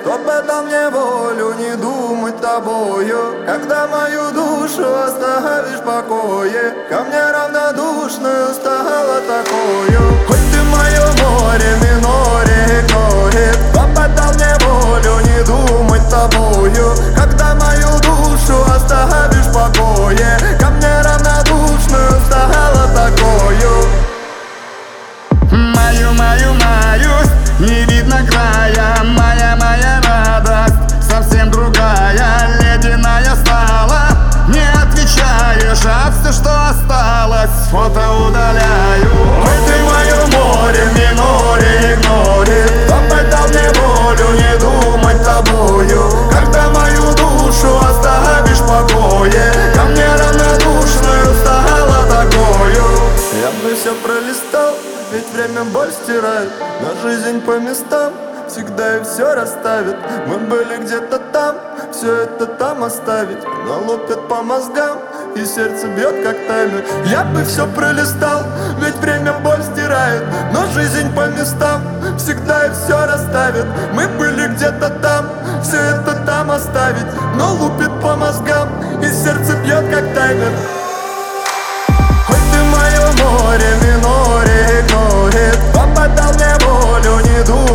Кто бы дал мне волю не думать тобою, когда мою душу оставишь в покое. Ко мне равнодушную стало такою. Хоть ты мое море, миноре, игноре. Кто бы дал мне волю не думать тобою, когда мою душу оставишь в покое. Ко мне равнодушную стало такою. Маюсь, не видно края. Моя радость совсем другая. Ледяная стала, не отвечаешь, а все, что осталось, фото удаляю. Ой, ты мое море, миноре, игноре. Кто бы дал мне волю не думать тобою, когда мою душу оставишь в покое. Ко мне равнодушную стало такою. Я бы все пролистал, ведь время боль стирает, но жизнь по местам всегда и все расставит. Мы были где-то там, все это там оставить, но лупят по мозгам и сердце бьет как таймер. Я бы все пролистал, ведь время боль стирает, но жизнь по местам всегда и все расставит. Мы были где-то там, все это там оставить, но лупит по мозгам и сердце бьет как таймер. Хоть ты мое море, миноре, игноре. Кто бы дал мне волю не думать